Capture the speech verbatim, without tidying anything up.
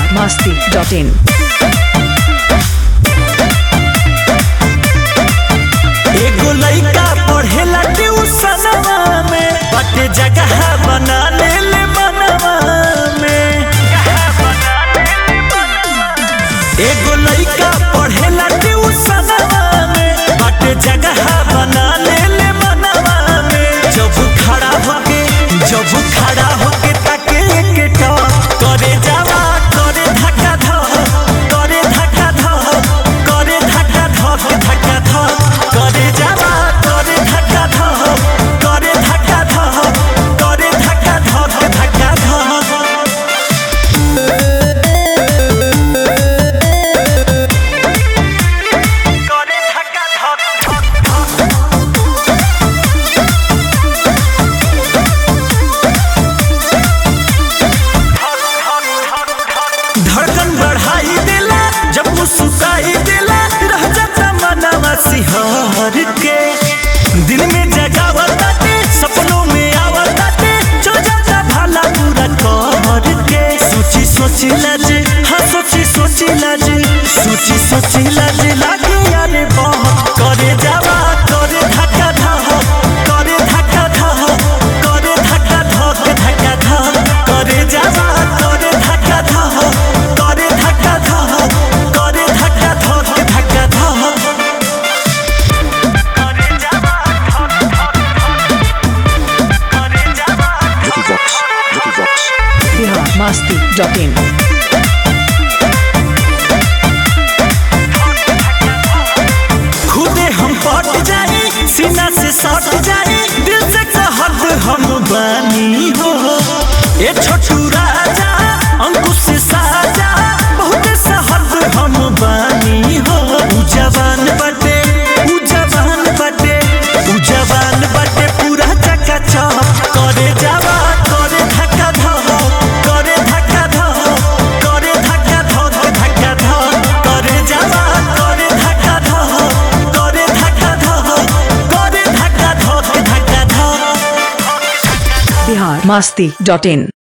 masti dot in. एगो लइका पढ़ेला ट्यूशनवा में बाटे जगह बना ले ले मनवा में। एगो लइका पढ़ेला ट्यूशनवा में बाटे जगह बना ले ले मनवा में। जब खड़ा होके जब खड़ा होके ताके के टॉप करे जावा करे धक्का धक करे धक्का धक करे धक्का धक धक्का धक करे जावा करे धक्का धक करे धक्का धक करे धक्का धक धक्का धक करे धक्का धड़कन बढ़ाई देला जब मुस्कुराई देला रह जाता मनवा सिहर के। दिल में जगावताते सपनों में आवताते जो जाता भला पूरा कर के। सोची सोची लाज हाँ सोची सोची लाज सोची सोची लाज लागे यारे बहुत करे जावा करे धक्का धक करे धक्का धक करे धक्का धक धक्का धक करे जावा करे धक्का धक करे धक्का धक करे धक्का धक धक्का धक Bihar masti dot in. खुदे हम पट जाए सीना से सट जाए दिल से कहत हम बानी हो। ए छोटू राजा अंकुश साजा बहुत सहद हम बानी हो। उ जवान बटे उ जवान बटे उ जवान बटे पूरा चकाचक करे जावा करे धक्का धक करे धक्का धक करे धक्का धक धक्का धक करे जावा करे धक्का धक करे धक्का धक करे धक्का धक धक्का धक Bihar masti dot in.